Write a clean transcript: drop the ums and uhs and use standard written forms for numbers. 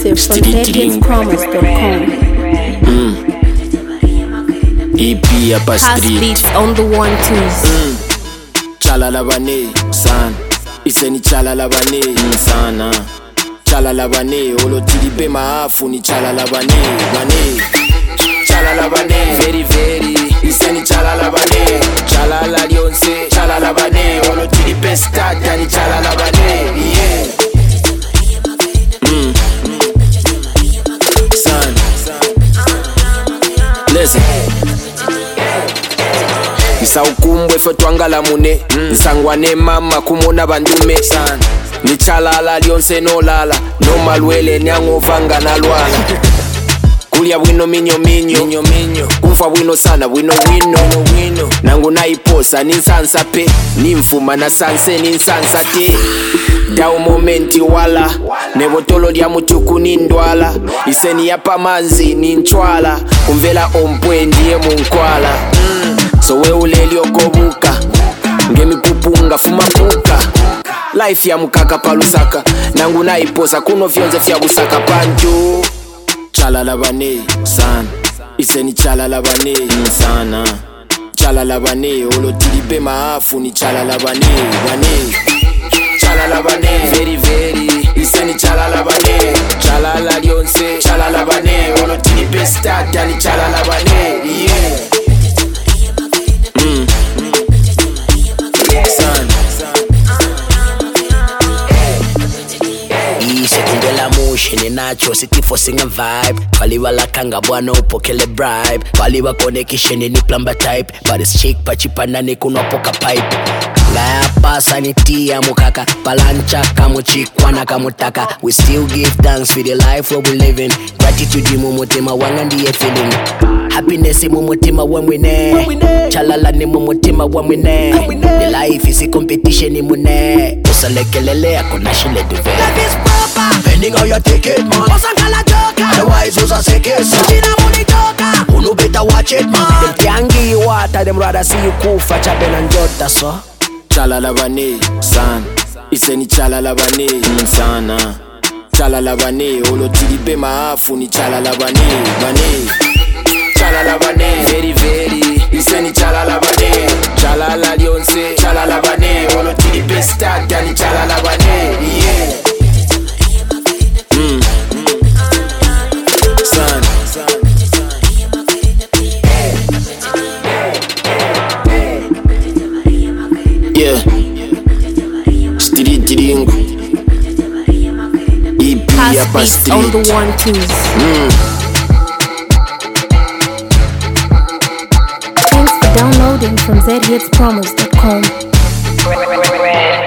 Exclusive from ZHitsPromise.com. EP hapa House street. beats on the 1-2s. Chala la bane sana. Iseni chala la bane sana. Chala la bane olo tilipe maafu ni chala la bane bane. Chala la bane very very. Iseni chala la bane. Chala la lionse chala la bane olo tilipe stata ni chala la bane. Yeah. Son. Listen. Isa ukumbwe fe twangala mune nsangwane mama kumona bandume sana ni chalala lyonse no lala no malwele nyangovanga na lwala kulia wino minyo kumfa wino sana wino nangu naiposa ninsansa pe nimfuma na sanse ninsansa te dao momenti wala nebotolo lya mutuku nindwala iseni yapa manzi ninchwala kumvela ompwe ndiye munkwala so we uleli okobuka ngemi kupunga fuma puka life ya mukaka palusaka nangu naiposa kuno vyonze vya busaka panju chala la bane sana iseni chala la bane sana chala la bane olo tilipe maafu ni chala la bane chala la bane very very iseni chala la bane chala la lionse chala la bane olo tilipe stata ni chala la bane yeah. Sekundela motion inacho sitifo singa vibe Kaliwa la kanga bwana upokele bribe Kaliwa connection ni plumber type But it's chick pachipana ni kunopoka pipe Ngaya pasa ni tia mukaka Palancha kamuchikwana kamutaka We still give thanks for the life we living Gratitude mumutima wanga ndiye feeling Happiness mumutima wamwine Chalala ni mumutima wamwine The life is a competition imune Usalekelele akona shile duve Life is proper depending how you take it, man. Otherwise, who's a sick is who no better watch it, man. Them can't give you water, them rather see you kufa chaben and jota, so. Chala la bane, sana. Iseni chala la bane, sana. Chala la bane, olo tilipe maafu ni chala la bane. Chala la bane, very very. Iseni chala la bane. Chala la lionse, chala la bane. Olo tilipe stata ni chala la bane, yeah. House beats on the 1-2s. Thanks for downloading from ZHitsPromise.com.